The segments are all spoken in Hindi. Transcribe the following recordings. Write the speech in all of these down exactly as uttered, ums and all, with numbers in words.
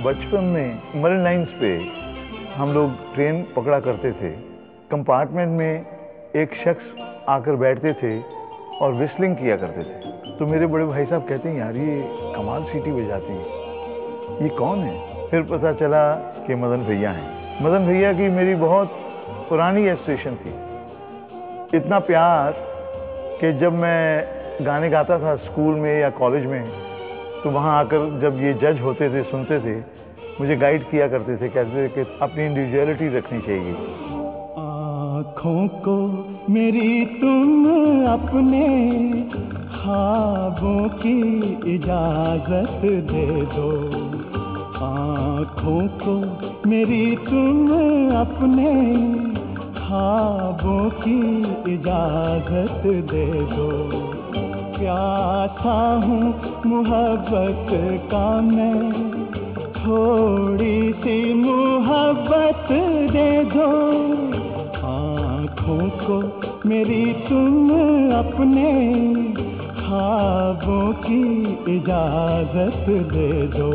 बचपन में मरीन लाइन्स पे हम लोग ट्रेन पकड़ा करते थे। कंपार्टमेंट में एक शख्स आकर बैठते थे और विस्लिंग किया करते थे। तो मेरे बड़े भाई साहब कहते हैं, यार ये कमाल सीटी बजाती है, ये कौन है? फिर पता चला कि मदन भैया हैं। मदन भैया की मेरी बहुत पुरानी एसोसिएशन थी, इतना प्यार कि जब मैं गाने गाता था स्कूल में या कॉलेज में, तो वहाँ आकर जब ये जज होते थे, सुनते थे, मुझे गाइड किया करते थे, कहते थे कि अपनी इंडिविजुअलिटी रखनी चाहिए। आँखों को मेरी तुम अपने ख्वाबों की इजाजत दे दो, आँखों को मेरी तुम अपने ख्वाबों की इजाजत दे दो। प्यासा हूँ मोहब्बत का मैं, थोड़ी सी मोहब्बत दे दो। आँखों को मेरी तुम अपने ख्वाबों की इजाजत दे दो।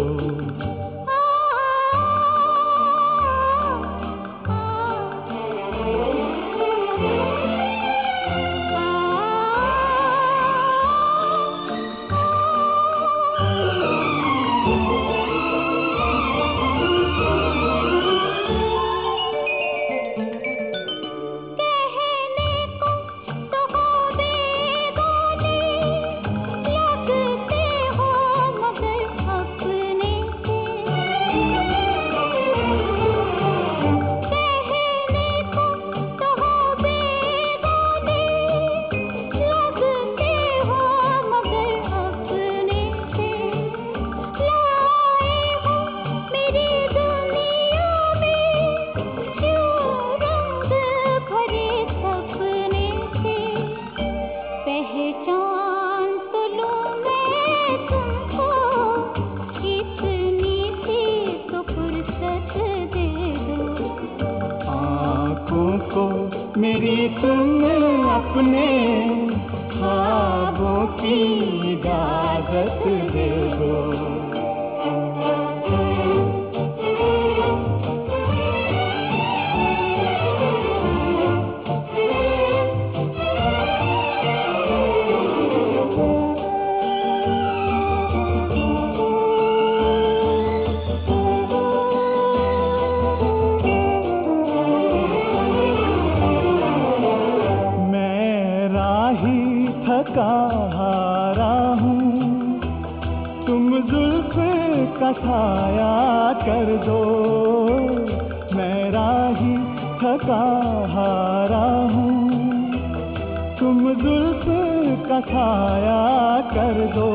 मेरी तुम अपने ख्वाबों की इजाजत दे दो। थका हारा हूँ, तुम जुल्फ का साया कर दो। मैं राही थका हारा हूँ, तुम जुल्फ का साया कर दो।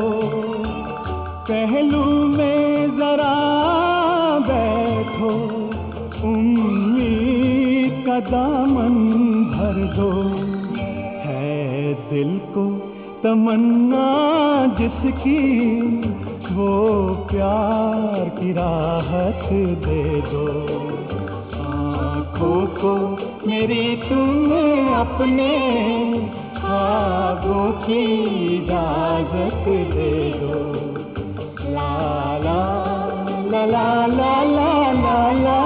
पहलू में जरा बैठो, उम्मीद का दामन भर दो। दिल को तमन्ना जिसकी, वो प्यार की राहत दे दो। आँखों को मेरी तुम अपने ख्वाबों की इजाजत दे दो। ला ला ला ला ला ला ला ला।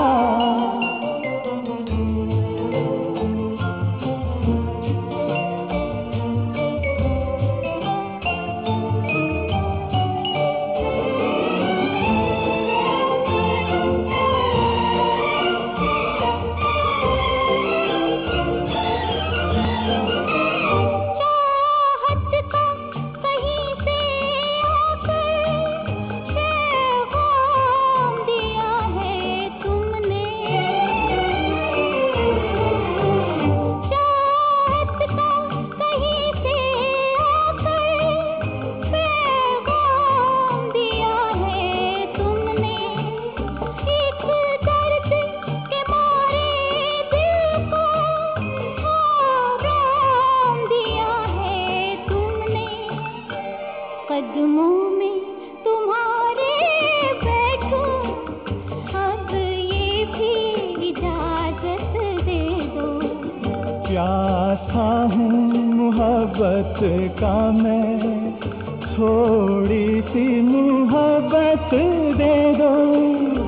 कदमों में तुम्हारे बैठूं, अब ये भी इजाजत दे दो। प्यासा हूँ मोहब्बत का मैं, थोड़ी सी मोहब्बत दे दो।